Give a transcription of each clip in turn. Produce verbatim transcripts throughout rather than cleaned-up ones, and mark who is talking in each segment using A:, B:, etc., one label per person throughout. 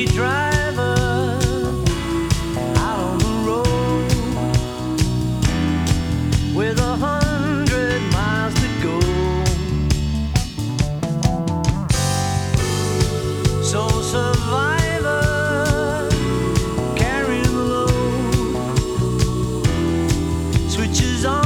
A: lonely driver out on the road with a hundred miles to go. So survivor carrying the load switches on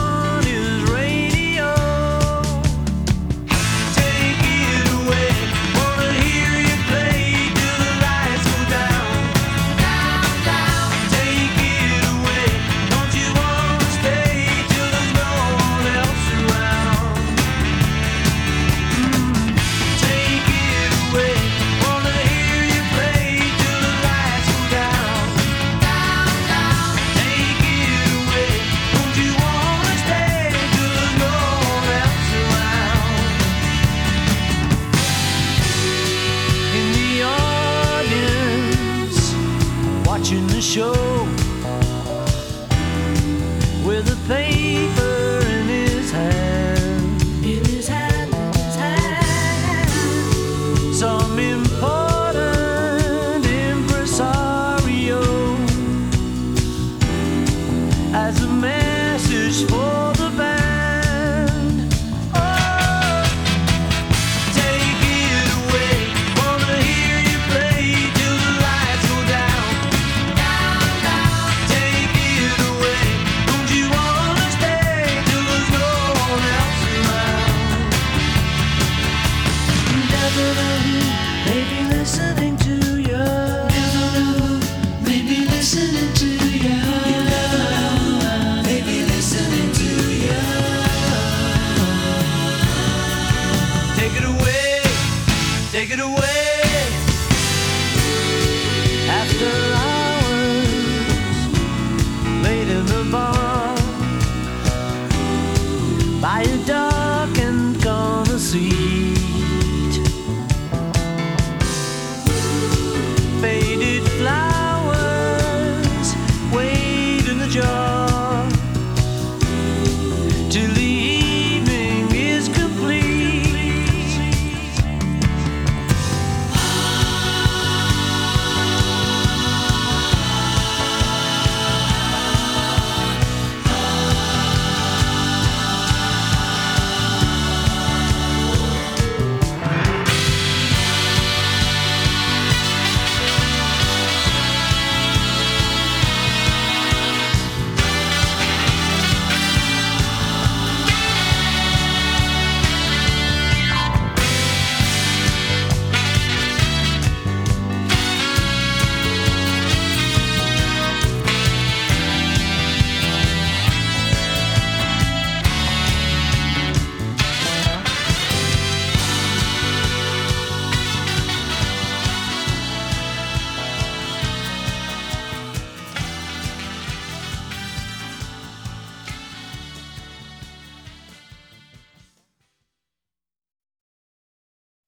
A: watching the show with a paper in his hand. In his hand, his hand. Some important impresario has a message for the band. Maybe listening to you. Maybe listening to you. Maybe listening to you. Take it away, take it away.